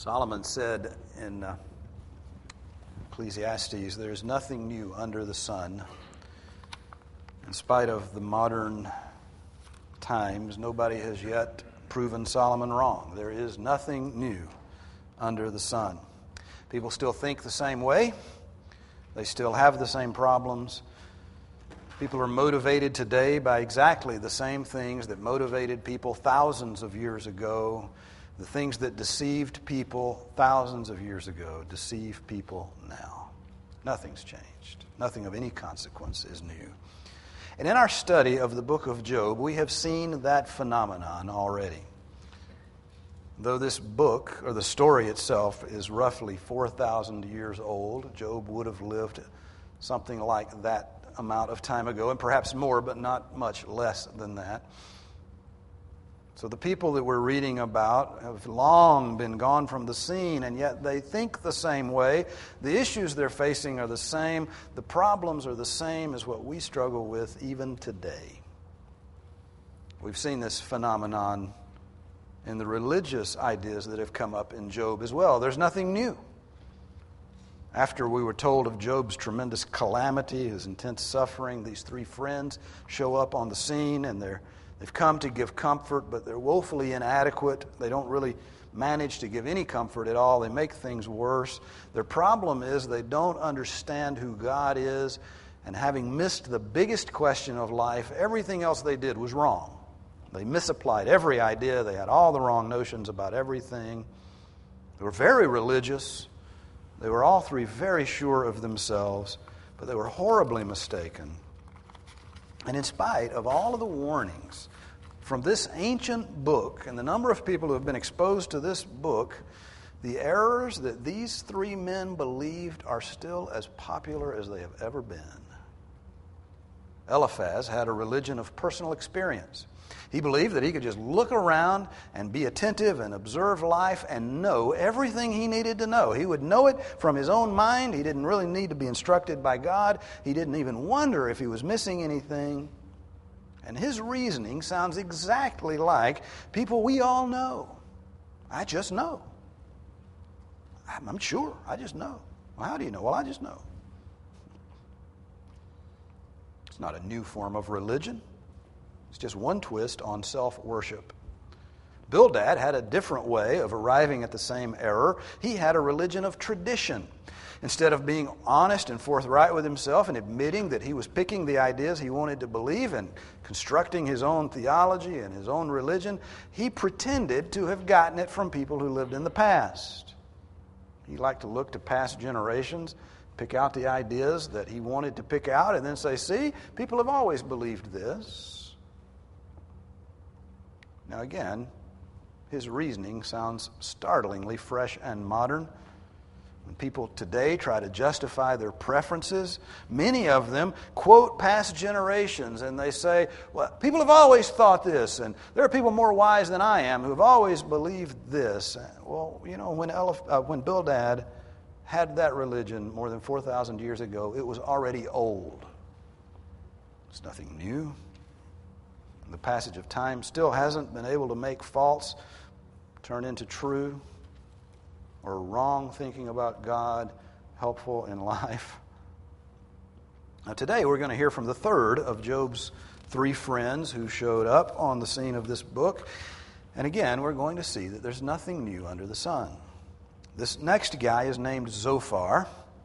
Solomon said in Ecclesiastes, "There's nothing new under the sun." In spite of the modern times, nobody has yet proven Solomon wrong. There is nothing new under the sun. People still think the same way. They still have the same problems. People are motivated today by exactly the same things that motivated people thousands of years ago. The things that deceived people thousands of years ago deceive people now. Nothing's changed. Nothing of any consequence is new. And in our study of the book of Job, we have seen that phenomenon already. Though this book, or the story itself, is roughly 4,000 years old, Job would have lived something like that amount of time ago, and perhaps more, but not much less than that. So the people that we're reading about have long been gone from the scene, and yet they think the same way. The issues they're facing are the same. The problems are the same as what we struggle with even today. We've seen this phenomenon in the religious ideas that have come up in Job as well. There's nothing new. After we were told of Job's tremendous calamity, his intense suffering, these three friends show up on the scene, and they've come to give comfort, but they're woefully inadequate. They don't really manage to give any comfort at all. They make things worse. Their problem is they don't understand who God is, and having missed the biggest question of life, everything else they did was wrong. They misapplied every idea. They had all the wrong notions about everything. They were very religious. They were all three very sure of themselves, but they were horribly mistaken. And in spite of all of the warnings from this ancient book and the number of people who have been exposed to this book, the errors that these three men believed are still as popular as they have ever been. Eliphaz had a religion of personal experience. He believed that he could just look around and be attentive and observe life and know everything he needed to know. He would know it from his own mind. He didn't really need to be instructed by God. He didn't even wonder if he was missing anything. And his reasoning sounds exactly like people we all know. I just know. I'm sure. I just know. Well, how do you know? Well, I just know. It's not a new form of religion. It's just one twist on self-worship. Bildad had a different way of arriving at the same error. He had a religion of tradition. Instead of being honest and forthright with himself and admitting that he was picking the ideas he wanted to believe and constructing his own theology and his own religion, he pretended to have gotten it from people who lived in the past. He liked to look to past generations, pick out the ideas that he wanted to pick out, and then say, see, people have always believed this. Now again, his reasoning sounds startlingly fresh and modern. When people today try to justify their preferences, many of them quote past generations and they say, well, people have always thought this, and there are people more wise than I am who have always believed this. Well, you know, when Bildad had that religion more than 4,000 years ago, it was already old. It's nothing new. The passage of time still hasn't been able to make false turn into true, or wrong thinking about God helpful in life. Now today we're going to hear from the third of Job's three friends who showed up on the scene of this book. And again, we're going to see that there's nothing new under the sun. This next guy is named Zophar.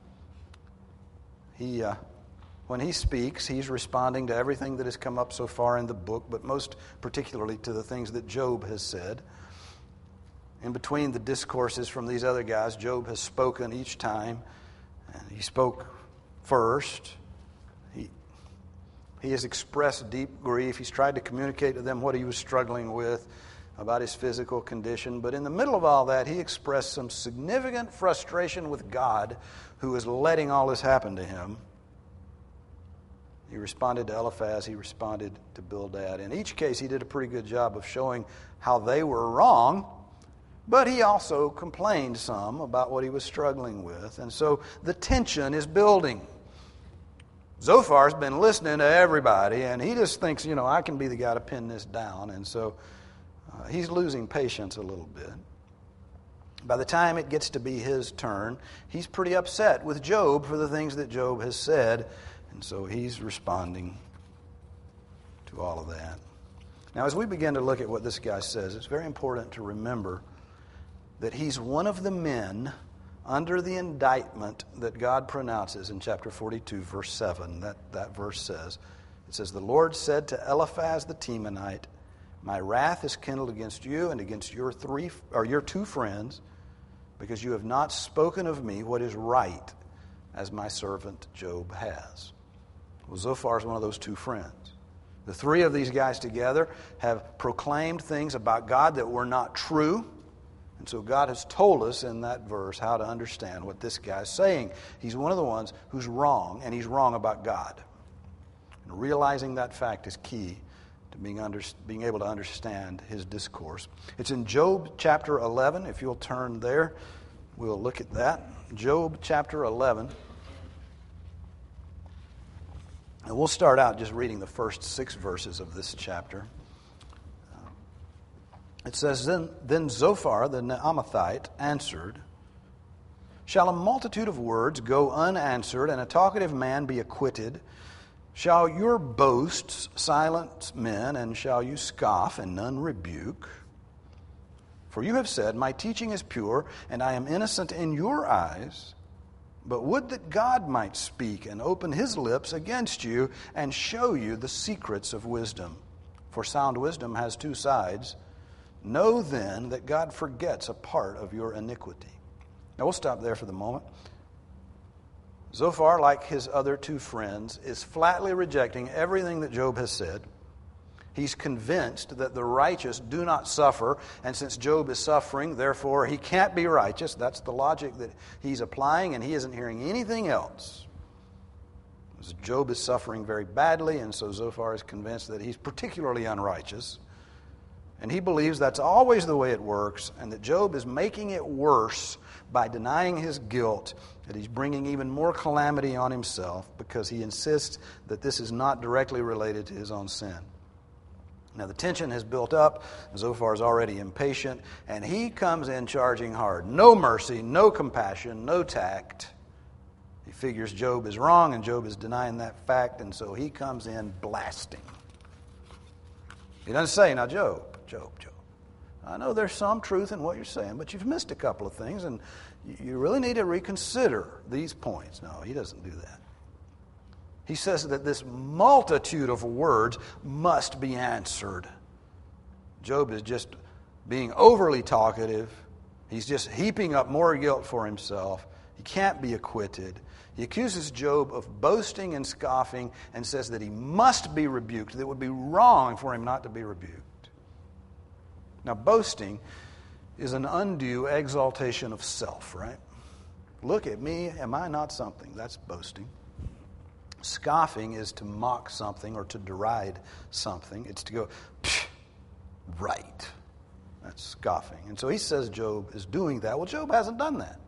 When he speaks, he's responding to everything that has come up so far in the book, but most particularly to the things that Job has said. In between the discourses from these other guys, Job has spoken each time. And he spoke first. He has expressed deep grief. He's tried to communicate to them what he was struggling with about his physical condition. But in the middle of all that, he expressed some significant frustration with God, who is letting all this happen to him. He responded to Eliphaz, he responded to Bildad. In each case, he did a pretty good job of showing how they were wrong, but he also complained some about what he was struggling with. And so the tension is building. Zophar's been listening to everybody, and he just thinks, I can be the guy to pin this down. And so he's losing patience a little bit. By the time it gets to be his turn, he's pretty upset with Job for the things that Job has said, and so he's responding to all of that. Now, as we begin to look at what this guy says, it's very important to remember that he's one of the men under the indictment that God pronounces in chapter 42, verse 7. That verse says, it says, "The Lord said to Eliphaz the Temanite, my wrath is kindled against you and against your two friends, because you have not spoken of me what is right, as my servant Job has." Well, Zophar is one of those two friends. The three of these guys together have proclaimed things about God that were not true. And so God has told us in that verse how to understand what this guy is saying. He's one of the ones who's wrong, and he's wrong about God. And realizing that fact is key to being able to understand his discourse. It's in Job chapter 11. If you'll turn there, we'll look at that. Job chapter 11. And we'll start out just reading the first 6 verses of this chapter. It says, Then Zophar the Naamathite answered, "Shall a multitude of words go unanswered, and a talkative man be acquitted? Shall your boasts silence men, and shall you scoff, and none rebuke? For you have said, my teaching is pure, and I am innocent in your eyes. But would that God might speak and open his lips against you, and show you the secrets of wisdom. For sound wisdom has 2 sides. Know then that God forgets a part of your iniquity." Now we'll stop there for the moment. Zophar, like his other 2 friends, is flatly rejecting everything that Job has said. He's convinced that the righteous do not suffer, and since Job is suffering, therefore he can't be righteous. That's the logic that he's applying, and he isn't hearing anything else. Job is suffering very badly, and so Zophar is convinced that he's particularly unrighteous. And he believes that's always the way it works, and that Job is making it worse by denying his guilt, that he's bringing even more calamity on himself because he insists that this is not directly related to his own sin. Now the tension has built up. Zophar is already impatient, and he comes in charging hard. No mercy, no compassion, no tact. He figures Job is wrong, and Job is denying that fact, and so he comes in blasting. He doesn't say, "Now Job, I know there's some truth in what you're saying, but you've missed a couple of things, and you really need to reconsider these points." No, he doesn't do that. He says that this multitude of words must be answered. Job is just being overly talkative. He's just heaping up more guilt for himself. He can't be acquitted. He accuses Job of boasting and scoffing and says that he must be rebuked, that it would be wrong for him not to be rebuked. Now, boasting is an undue exaltation of self, right? Look at me, am I not something? That's boasting. Scoffing is to mock something or to deride something. It's to go, right. That's scoffing. And so he says Job is doing that. Well, Job hasn't done that.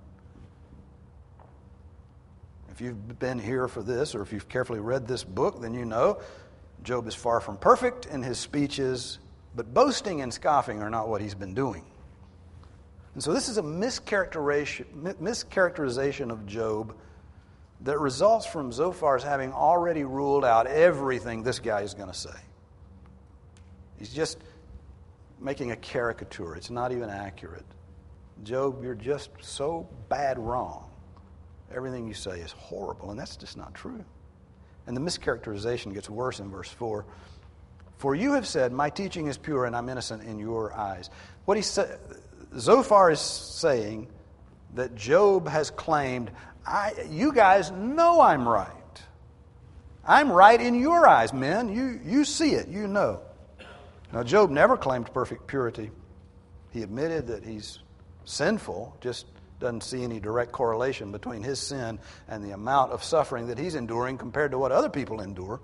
If you've been here for this, or if you've carefully read this book, then you know Job is far from perfect in his speeches, but boasting and scoffing are not what he's been doing. And so this is a mischaracterization of Job that results from Zophar's having already ruled out everything this guy is going to say. He's just making a caricature. It's not even accurate. Job, you're just so bad wrong. Everything you say is horrible, and that's just not true. And the mischaracterization gets worse in verse 4. For you have said, my teaching is pure and I'm innocent in your eyes. What he said, Zophar is saying that Job has claimed, you guys know I'm right. I'm right in your eyes, men. You see it, you know. Now, Job never claimed perfect purity. He admitted that he's sinful, just doesn't see any direct correlation between his sin and the amount of suffering that he's enduring compared to what other people endure.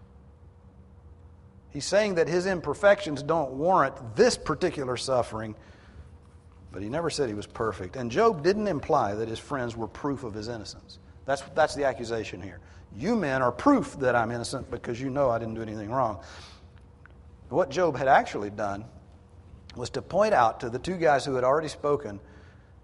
He's saying that his imperfections don't warrant this particular suffering, but he never said he was perfect. And Job didn't imply that his friends were proof of his innocence. That's the accusation here. You men are proof that I'm innocent because you know I didn't do anything wrong. What Job had actually done was to point out to the two guys who had already spoken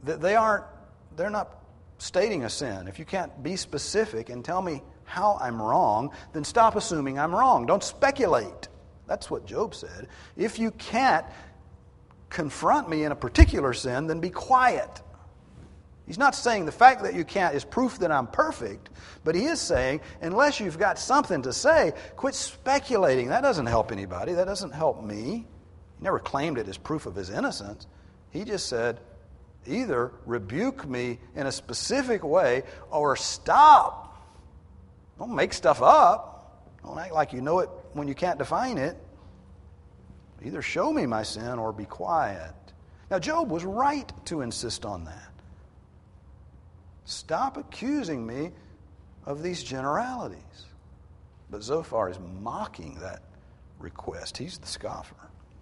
they're not stating a sin. If you can't be specific and tell me how I'm wrong, then stop assuming I'm wrong. Don't speculate. That's what Job said. If you can't confront me in a particular sin, then be quiet. He's not saying the fact that you can't is proof that I'm perfect, but he is saying, unless you've got something to say, quit speculating. That doesn't help anybody. That doesn't help me. He never claimed it as proof of his innocence. He just said, either rebuke me in a specific way or stop. Don't make stuff up. Don't act like you know it when you can't define it. Either show me my sin or be quiet. Now, Job was right to insist on that. Stop accusing me of these generalities. But Zophar is mocking that request. He's the scoffer.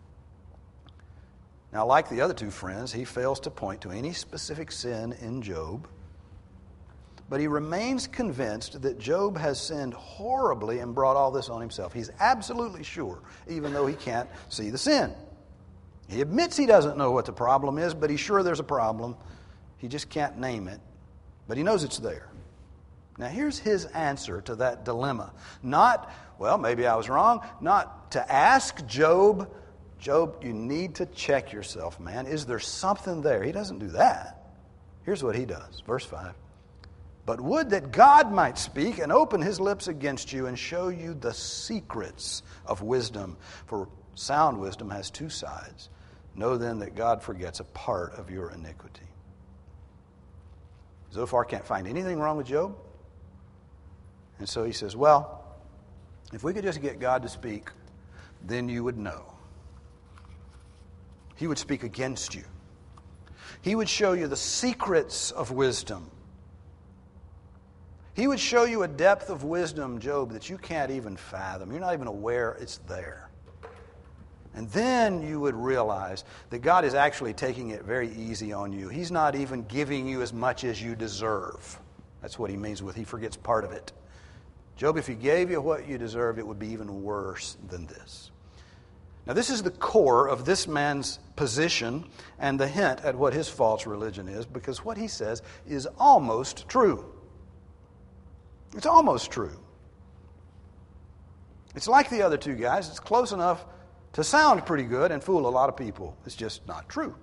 Now, like the other two friends, he fails to point to any specific sin in Job. But he remains convinced that Job has sinned horribly and brought all this on himself. He's absolutely sure, even though he can't see the sin. He admits he doesn't know what the problem is, but he's sure there's a problem. He just can't name it, but he knows it's there. Now, here's his answer to that dilemma. Not, well, maybe I was wrong. Not to ask Job, you need to check yourself, man. Is there something there? He doesn't do that. Here's what he does. Verse 5. But would that God might speak and open his lips against you and show you the secrets of wisdom. For sound wisdom has two sides. Know then that God forgets a part of your iniquity. Zophar can't find anything wrong with Job. And so he says, well, if we could just get God to speak, then you would know. He would speak against you. He would show you the secrets of wisdom. He would show you a depth of wisdom, Job, that you can't even fathom. You're not even aware it's there. And then you would realize that God is actually taking it very easy on you. He's not even giving you as much as you deserve. That's what he means with he forgets part of it. Job, if he gave you what you deserved, it would be even worse than this. Now, this is the core of this man's position and the hint at what his false religion is, because what he says is almost true. It's almost true. It's like the other two guys. It's close enough to sound pretty good and fool a lot of people. It's just not true.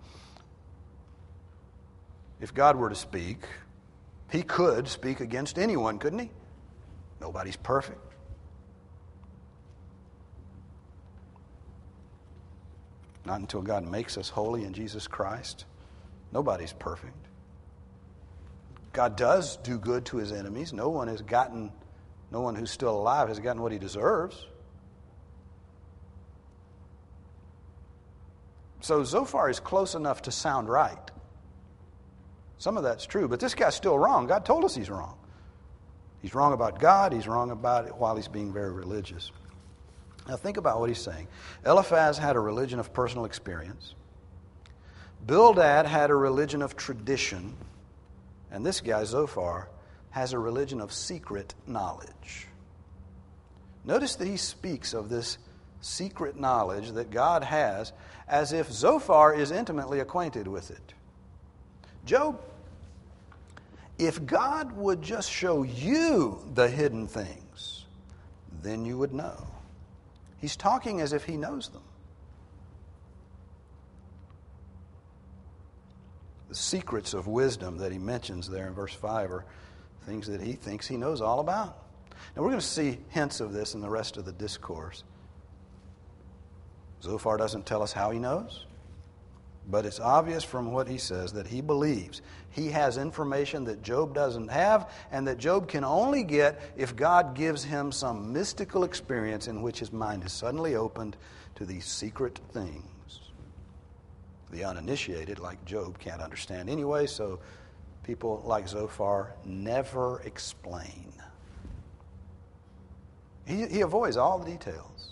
If God were to speak, he could speak against anyone, couldn't he? Nobody's perfect. Not until God makes us holy in Jesus Christ. Nobody's perfect. God does do good to his enemies. No one who's still alive has gotten what he deserves. So Zophar is close enough to sound right. Some of that's true, but this guy's still wrong. God told us he's wrong. He's wrong about God. He's wrong about it while he's being very religious. Now think about what he's saying. Eliphaz had a religion of personal experience. Bildad had a religion of tradition. And this guy, Zophar, has a religion of secret knowledge. Notice that he speaks of this secret knowledge that God has as if Zophar is intimately acquainted with it. Job, if God would just show you the hidden things, then you would know. He's talking as if he knows them. The secrets of wisdom that he mentions there in verse 5 are things that he thinks he knows all about. Now we're going to see hints of this in the rest of the discourse. Zophar doesn't tell us how he knows, but it's obvious from what he says that he believes he has information that Job doesn't have and that Job can only get if God gives him some mystical experience in which his mind is suddenly opened to these secret things. The uninitiated, like Job, can't understand anyway, so people like Zophar never explain. He avoids all the details.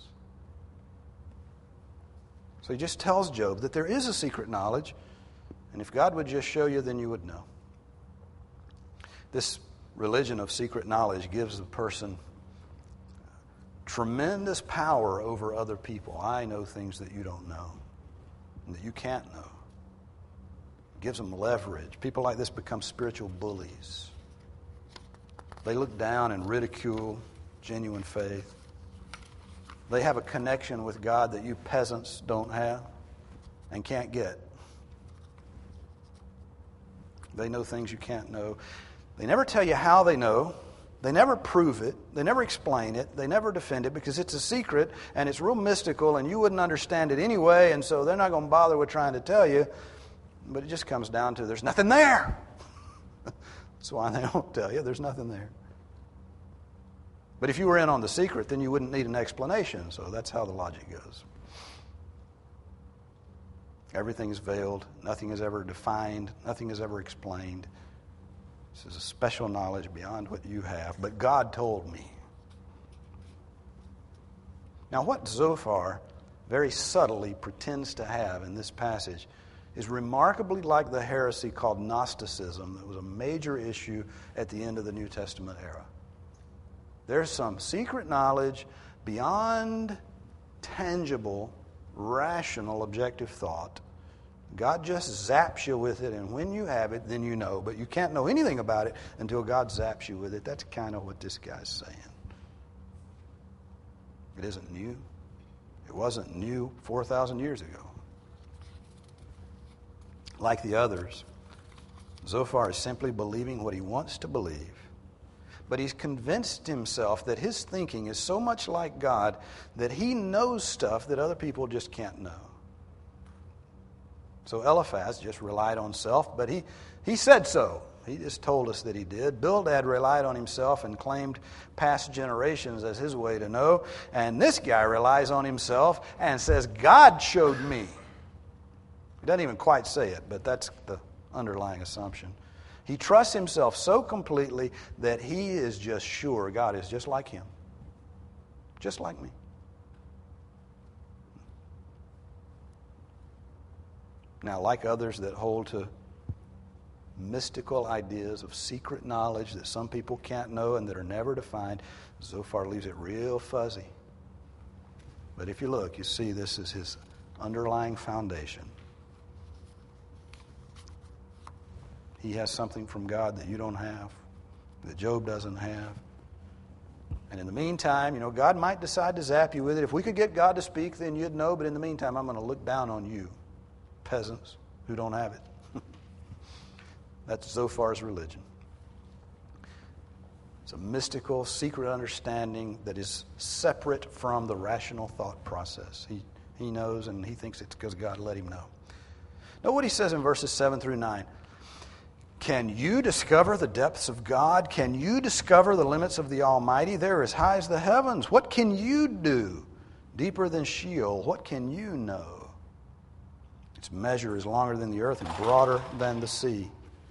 So he just tells Job that there is a secret knowledge, and if God would just show you, then you would know. This religion of secret knowledge gives the person tremendous power over other people. I know things that you don't know and that you can't know. gives them leverage. People like this become spiritual bullies. They look down and ridicule genuine faith. They have a connection with God that you peasants don't have and can't get. They know things you can't know. They never tell you how they know. They never prove it. They never explain it. They never defend it because it's a secret and it's real mystical and you wouldn't understand it anyway, and so they're not going to bother with trying to tell you. But it just comes down to there's nothing there. That's why they don't tell you. There's nothing there. But if you were in on the secret, then you wouldn't need an explanation. So that's how the logic goes. Everything is veiled. Nothing is ever defined. Nothing is ever explained. This is a special knowledge beyond what you have. But God told me. Now, what Zophar very subtly pretends to have in this passage is remarkably like the heresy called Gnosticism that was a major issue at the end of the New Testament era. There's some secret knowledge beyond tangible, rational, objective thought. God just zaps you with it, and when you have it, then you know. But you can't know anything about it until God zaps you with it. That's kind of what this guy's saying. It isn't new. It wasn't new 4,000 years ago. Like the others, Zophar is simply believing what he wants to believe. But he's convinced himself that his thinking is so much like God that he knows stuff that other people just can't know. So Eliphaz just relied on self, but he said so. He just told us that he did. Bildad relied on himself and claimed past generations as his way to know. And this guy relies on himself and says, God showed me. He doesn't even quite say it, but that's the underlying assumption. He trusts himself so completely that he is just sure God is just like him. Just like me. Now, like others that hold to mystical ideas of secret knowledge that some people can't know and that are never defined, Zophar leaves it real fuzzy. But if you look, you see this is his underlying foundation. He has something from God that you don't have, that Job doesn't have. And in the meantime, God might decide to zap you with it. If we could get God to speak, then you'd know. But in the meantime, I'm going to look down on you, peasants who don't have it. That's Zophar's religion. It's a mystical, secret understanding that is separate from the rational thought process. He knows, and he thinks it's because God let him know. Note what he says in verses 7 through 9. Can you discover the depths of God? Can you discover the limits of the Almighty? They're as high as the heavens. What can you do? Deeper than Sheol, what can you know? Its measure is longer than the earth and broader than the sea.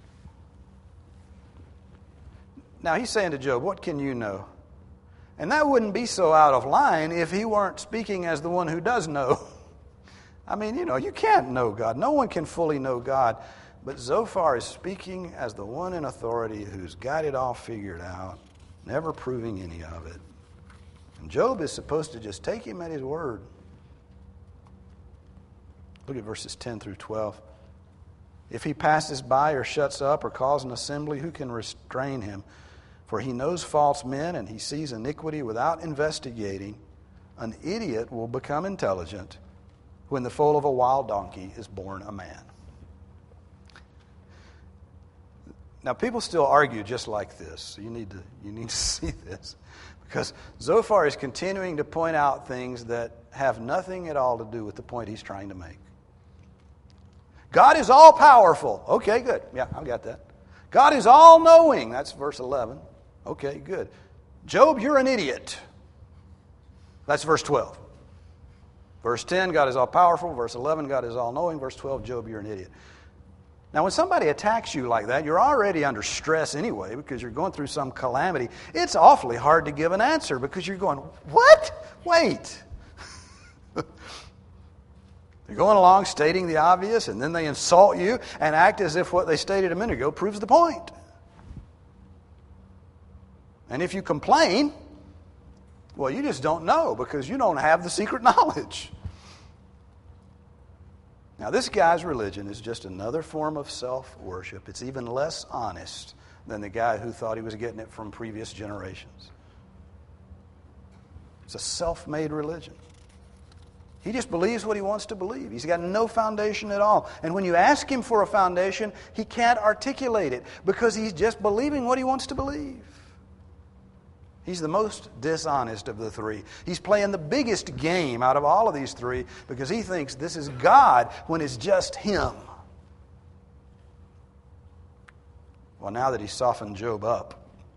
Now he's saying to Job, what can you know? And that wouldn't be so out of line if he weren't speaking as the one who does know. I mean, you can't know God. No one can fully know God. But Zophar is speaking as the one in authority who's got it all figured out, never proving any of it. And Job is supposed to just take him at his word. Look at verses 10 through 12. If he passes by or shuts up or calls an assembly, who can restrain him? For he knows false men and he sees iniquity without investigating. An idiot will become intelligent when the foal of a wild donkey is born a man. Now, people still argue just like this. So you need to see this. Because Zophar is continuing to point out things that have nothing at all to do with the point he's trying to make. God is all-powerful. Okay, good. Yeah, I've got that. God is all-knowing. That's verse 11. Okay, good. Job, you're an idiot. That's verse 12. Verse 10, God is all-powerful. Verse 11, God is all-knowing. Verse 12, Job, you're an idiot. Now, when somebody attacks you like that, you're already under stress anyway because you're going through some calamity. It's awfully hard to give an answer because you're going, what? Wait. They're going along stating the obvious, and then they insult you and act as if what they stated a minute ago proves the point. And if you complain, well, you just don't know because you don't have the secret knowledge. Now, this guy's religion is just another form of self-worship. It's even less honest than the guy who thought he was getting it from previous generations. It's a self-made religion. He just believes what he wants to believe. He's got no foundation at all. And when you ask him for a foundation, he can't articulate it because he's just believing what he wants to believe. He's the most dishonest of the three. He's playing the biggest game out of all of these three because he thinks this is God when it's just him. Well, now that he's softened Job up,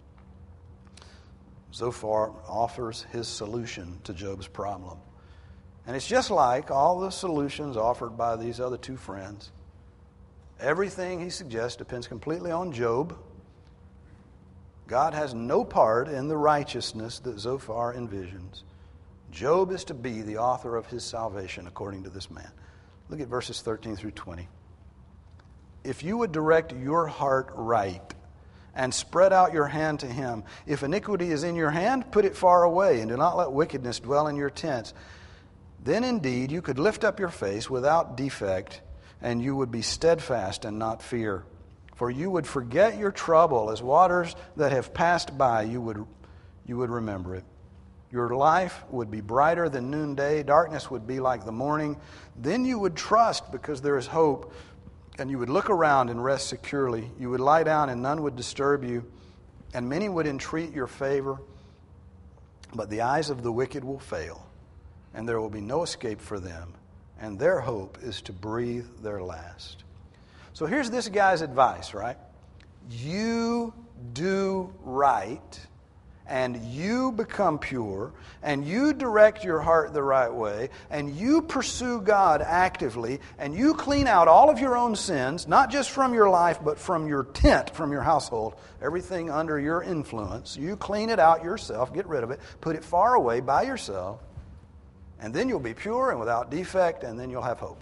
Zophar offers his solution to Job's problem. And it's just like all the solutions offered by these other two friends. Everything he suggests depends completely on Job. God has no part in the righteousness that Zophar envisions. Job is to be the author of his salvation, according to this man. Look at verses 13 through 20. If you would direct your heart right and spread out your hand to him, if iniquity is in your hand, put it far away, and do not let wickedness dwell in your tents. Then indeed you could lift up your face without defect, and you would be steadfast and not fear. For you would forget your trouble as waters that have passed by, you would remember it. Your life would be brighter than noonday, darkness would be like the morning. Then you would trust because there is hope, and you would look around and rest securely. You would lie down and none would disturb you, and many would entreat your favor. But the eyes of the wicked will fail, and there will be no escape for them, and their hope is to breathe their last. So here's this guy's advice, right? You do right, and you become pure, and you direct your heart the right way, and you pursue God actively, and you clean out all of your own sins, not just from your life, but from your tent, from your household, everything under your influence. You clean it out yourself, get rid of it, put it far away by yourself, and then you'll be pure and without defect, and then you'll have hope.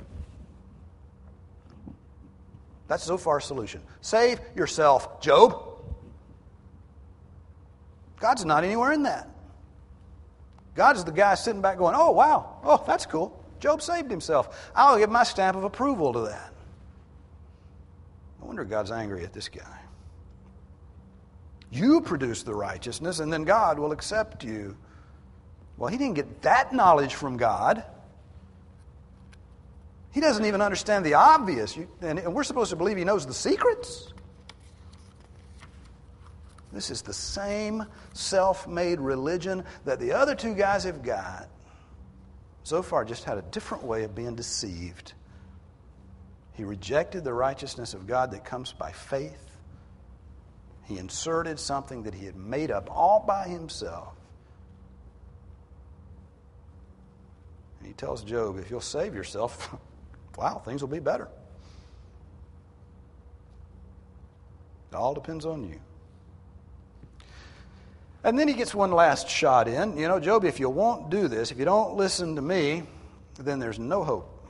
That's Zophar's solution. Save yourself, Job. God's not anywhere in that. God is the guy sitting back going, oh, wow, oh, that's cool. Job saved himself. I'll give my stamp of approval to that. I wonder if God's angry at this guy. You produce the righteousness, and then God will accept you. Well, he didn't get that knowledge from God. He doesn't even understand the obvious. And we're supposed to believe he knows the secrets. This is the same self-made religion that the other two guys have got. Zophar just had a different way of being deceived. He rejected the righteousness of God that comes by faith. He inserted something that he had made up all by himself. And he tells Job, if you'll save yourself, wow, things will be better. It all depends on you. And then he gets one last shot in. You know, Job, if you won't do this, if you don't listen to me, then there's no hope.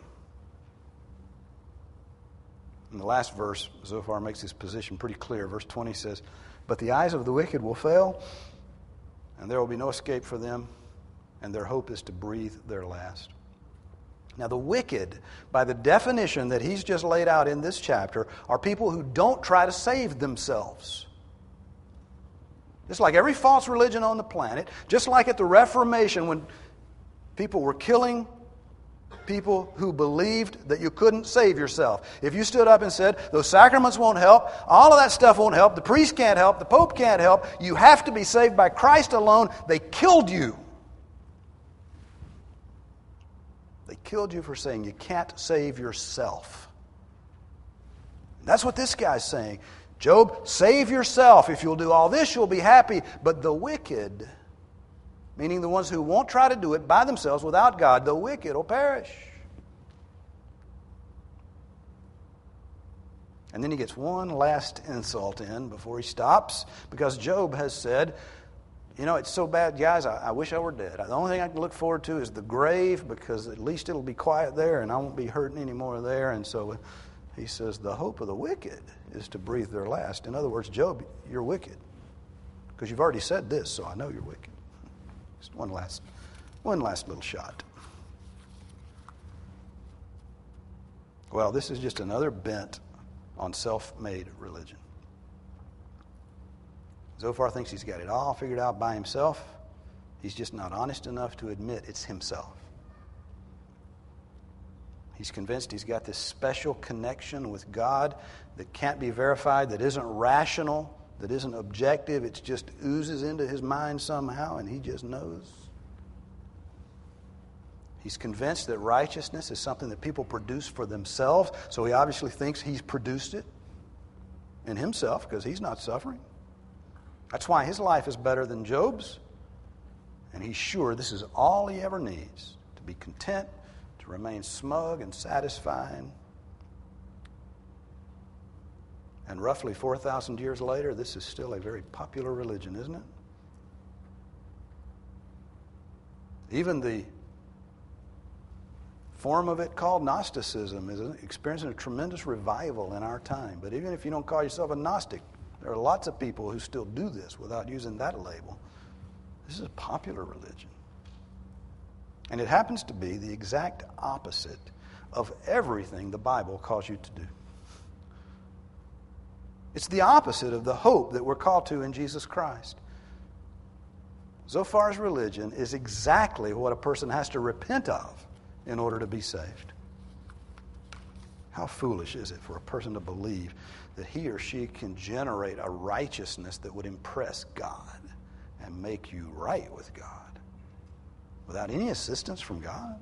In the last verse, Zophar makes his position pretty clear. Verse 20 says, but the eyes of the wicked will fail, and there will be no escape for them, and their hope is to breathe their last. Now, the wicked, by the definition that he's just laid out in this chapter, are people who don't try to save themselves. Just like every false religion on the planet, just like at the Reformation when people were killing people who believed that you couldn't save yourself. If you stood up and said, those sacraments won't help, all of that stuff won't help, the priest can't help, the Pope can't help, you have to be saved by Christ alone, they killed you. They killed you for saying you can't save yourself. That's what this guy's saying. Job, save yourself. If you'll do all this, you'll be happy. But the wicked, meaning the ones who won't try to do it by themselves without God, the wicked will perish. And then he gets one last insult in before he stops, because Job has said, you know, it's so bad, guys, I wish I were dead. The only thing I can look forward to is the grave, because at least it'll be quiet there and I won't be hurting anymore there. And so he says, the hope of the wicked is to breathe their last. In other words, Job, you're wicked. Because you've already said this, so I know you're wicked. Just one last little shot. Well, this is just another bent on self-made religion. Zophar thinks he's got it all figured out by himself. He's just not honest enough to admit it's himself. He's convinced he's got this special connection with God that can't be verified, that isn't rational, that isn't objective. It just oozes into his mind somehow, and he just knows. He's convinced that righteousness is something that people produce for themselves, so he obviously thinks he's produced it in himself because he's not suffering. That's why his life is better than Job's, and he's sure this is all he ever needs to be content, to remain smug and satisfied. And roughly 4,000 years later, this is still a very popular religion, isn't it? Even the form of it called Gnosticism is experiencing a tremendous revival in our time. But even if you don't call yourself a Gnostic, there are lots of people who still do this without using that label. This is a popular religion. And it happens to be the exact opposite of everything the Bible calls you to do. It's the opposite of the hope that we're called to in Jesus Christ. Zophar's religion is exactly what a person has to repent of in order to be saved. How foolish is it for a person to believe that he or she can generate a righteousness that would impress God and make you right with God without any assistance from God?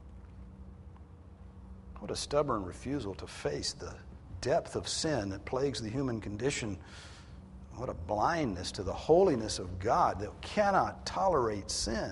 What a stubborn refusal to face the depth of sin that plagues the human condition. What a blindness to the holiness of God that cannot tolerate sin.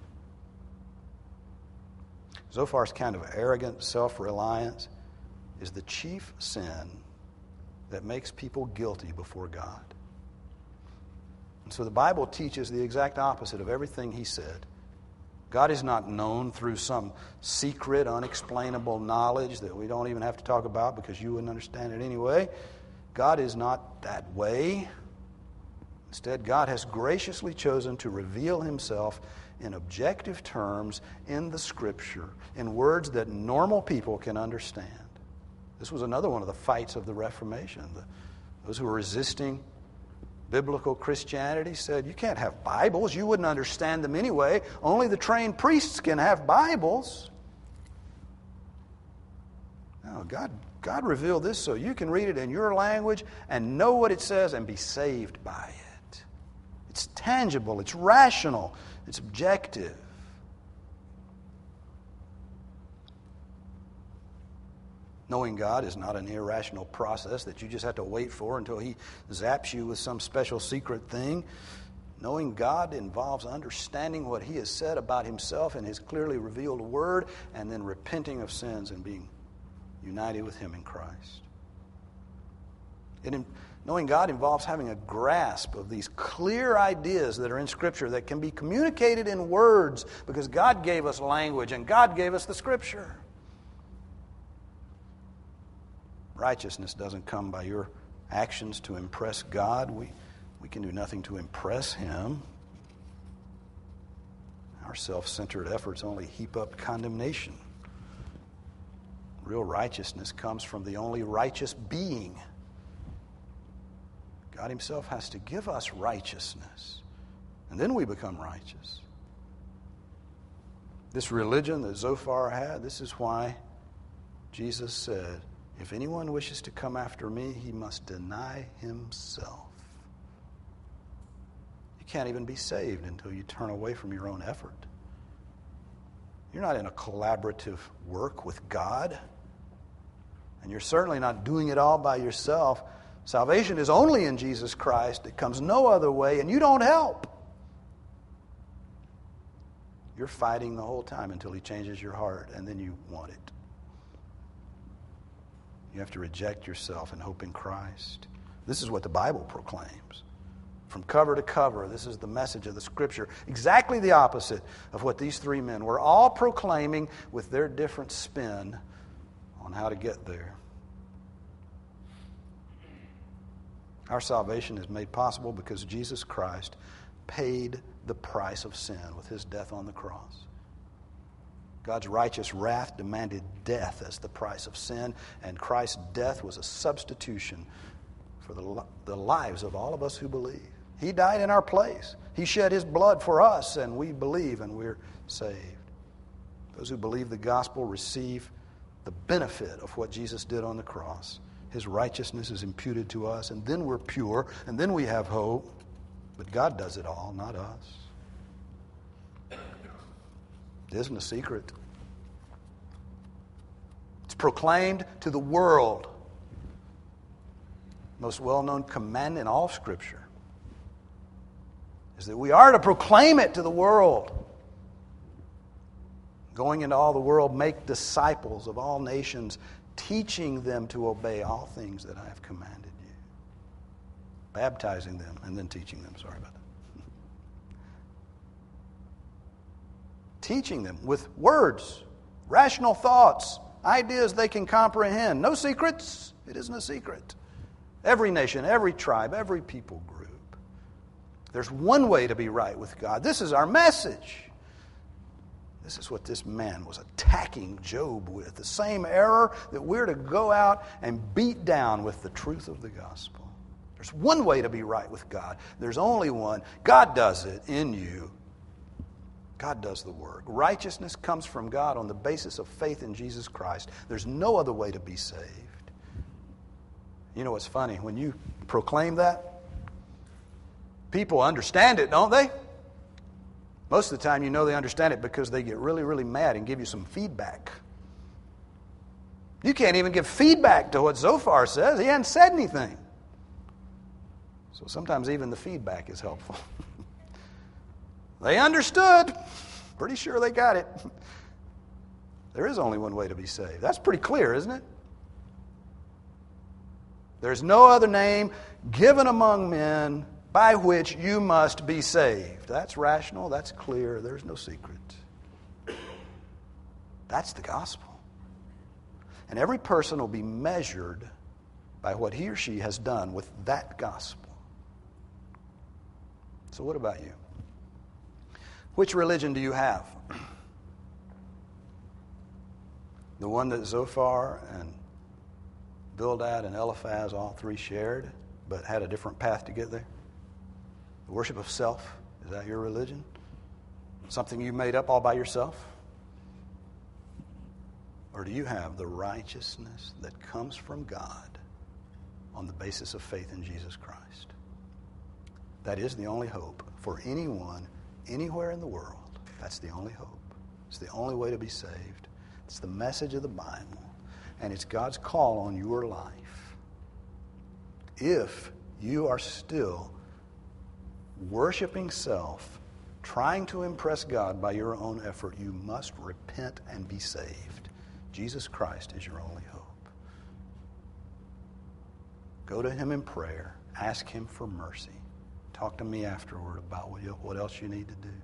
Zophar's kind of arrogant self-reliance is the chief sin that makes people guilty before God. And so the Bible teaches the exact opposite of everything he said. God is not known through some secret, unexplainable knowledge that we don't even have to talk about because you wouldn't understand it anyway. God is not that way. Instead, God has graciously chosen to reveal himself in objective terms in the Scripture, in words that normal people can understand. This was another one of the fights of the Reformation. Those who were resisting biblical Christianity said, you can't have Bibles. You wouldn't understand them anyway. Only the trained priests can have Bibles. No, God revealed this so you can read it in your language and know what it says and be saved by it. It's tangible. It's rational. It's objective. Knowing God is not an irrational process that you just have to wait for until he zaps you with some special secret thing. Knowing God involves understanding what he has said about himself in his clearly revealed word and then repenting of sins and being united with him in Christ. Knowing God involves having a grasp of these clear ideas that are in Scripture that can be communicated in words because God gave us language and God gave us the Scripture. Righteousness doesn't come by your actions to impress God. We can do nothing to impress him. Our self-centered efforts only heap up condemnation. Real righteousness comes from the only righteous being. God himself has to give us righteousness, and then we become righteous. This religion that Zophar had, this is why Jesus said, if anyone wishes to come after me, he must deny himself. You can't even be saved until you turn away from your own effort. You're not in a collaborative work with God, and you're certainly not doing it all by yourself. Salvation is only in Jesus Christ. It comes no other way, and you don't help. You're fighting the whole time until he changes your heart, and then you want it. You have to reject yourself and hope in Christ. This is what the Bible proclaims. From cover to cover, this is the message of the Scripture. Exactly the opposite of what these three men were all proclaiming with their different spin on how to get there. Our salvation is made possible because Jesus Christ paid the price of sin with his death on the cross. God's righteous wrath demanded death as the price of sin, and Christ's death was a substitution for the lives of all of us who believe. He died in our place. He shed His blood for us, and we believe, and we're saved. Those who believe the gospel receive the benefit of what Jesus did on the cross. His righteousness is imputed to us, and then we're pure, and then we have hope. But God does it all, not us. It isn't a secret. It's proclaimed to the world. Most well-known command in all Scripture is that we are to proclaim it to the world. Going into all the world, make disciples of all nations, teaching them to obey all things that I have commanded you. Baptizing them and then teaching them. Sorry about that. Teaching them with words, rational thoughts, ideas they can comprehend. No secrets. It isn't a secret. Every nation, every tribe, every people group. There's one way to be right with God. This is our message. This is what this man was attacking Job with. The same error that we're to go out and beat down with the truth of the gospel. There's one way to be right with God. There's only one. God does it in you. God does the work. Righteousness comes from God on the basis of faith in Jesus Christ. There's no other way to be saved. You know what's funny? When you proclaim that, people understand it, don't they? Most of the time, you know they understand it because they get really, really mad and give you some feedback. You can't even give feedback to what Zophar says. He hasn't said anything. So sometimes even the feedback is helpful. They understood. Pretty sure they got it. There is only one way to be saved. That's pretty clear, isn't it? There's no other name given among men by which you must be saved. That's rational. That's clear. There's no secret. That's the gospel. And every person will be measured by what he or she has done with that gospel. So what about you? Which religion do you have? The one that Zophar and Bildad and Eliphaz all three shared, but had a different path to get there? The worship of self, is that your religion? Something you made up all by yourself? Or do you have the righteousness that comes from God on the basis of faith in Jesus Christ? That is the only hope for anyone, anywhere in the world. That's the only hope. It's the only way to be saved. It's the message of the Bible, and it's God's call on your life. If you are still worshiping self, trying to impress God by your own effort, you must repent and be saved. Jesus Christ is your only hope. Go to Him in prayer. Ask Him for mercy. Talk to me afterward about what else you need to do.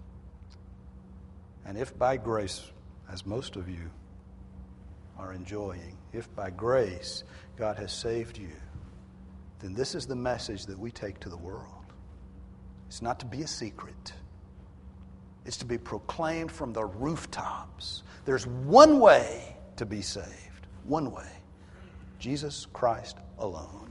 And if by grace, as most of you are enjoying, if by grace God has saved you, then this is the message that we take to the world. It's not to be a secret. It's to be proclaimed from the rooftops. There's one way to be saved. One way. Jesus Christ alone.